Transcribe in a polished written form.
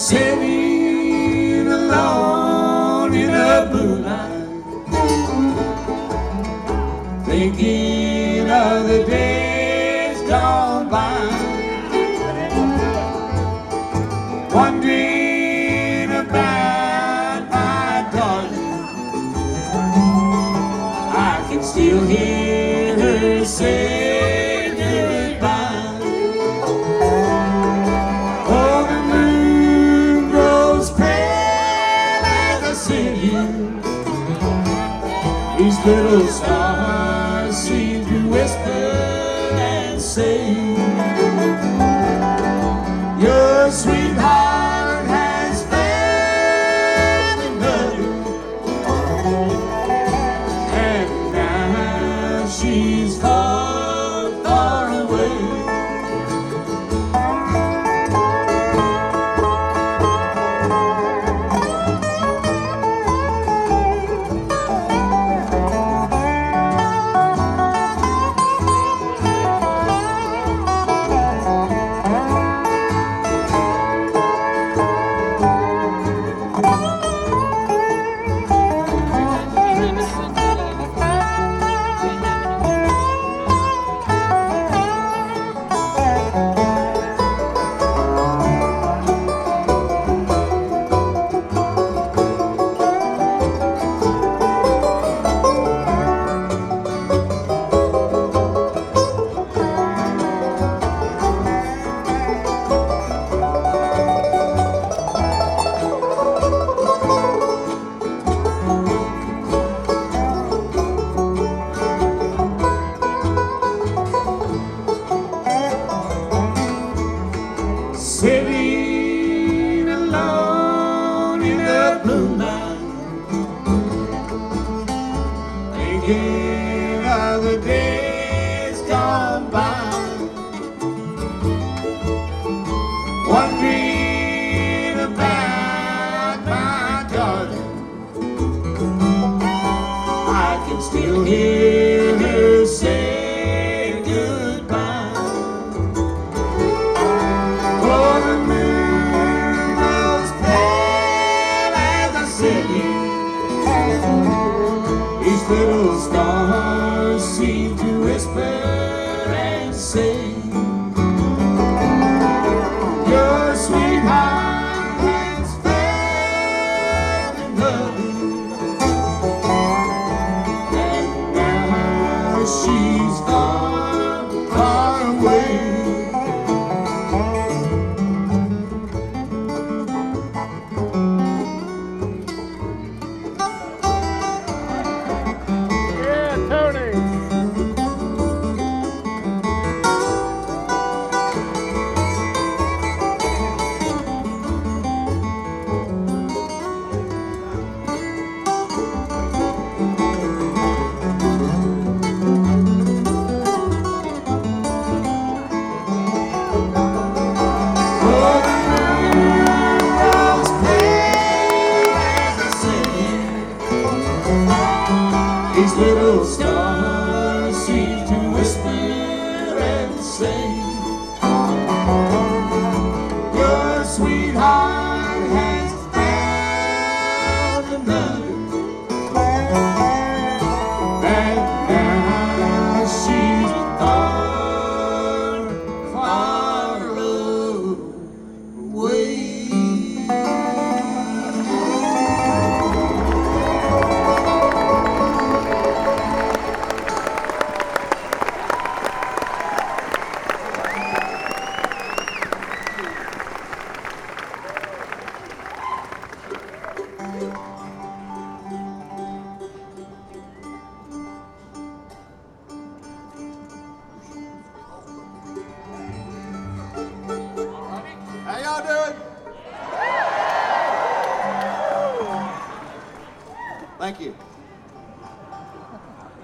Sitting alone in the moonlight, thinking of the days gone by, wondering about my darling. I can still hear her say goodbye. Oh, the moon grows pale as I see you. These little stars seem to whisper and say, your sweetheart has found another, and now she's far, far away. Sitting alone in the moonlight, thinking of the days gone by, wondering about my darling. I can still hear her say goodbye. Oh, the moon grows pale as I sit here. These little stars seem to whisper and say, your sweetheart has found another, and now she's far, far away. These little stars seem to whisper and say, your sweetheart has found another, and now she's far, far away. How y'all doing? Thank you.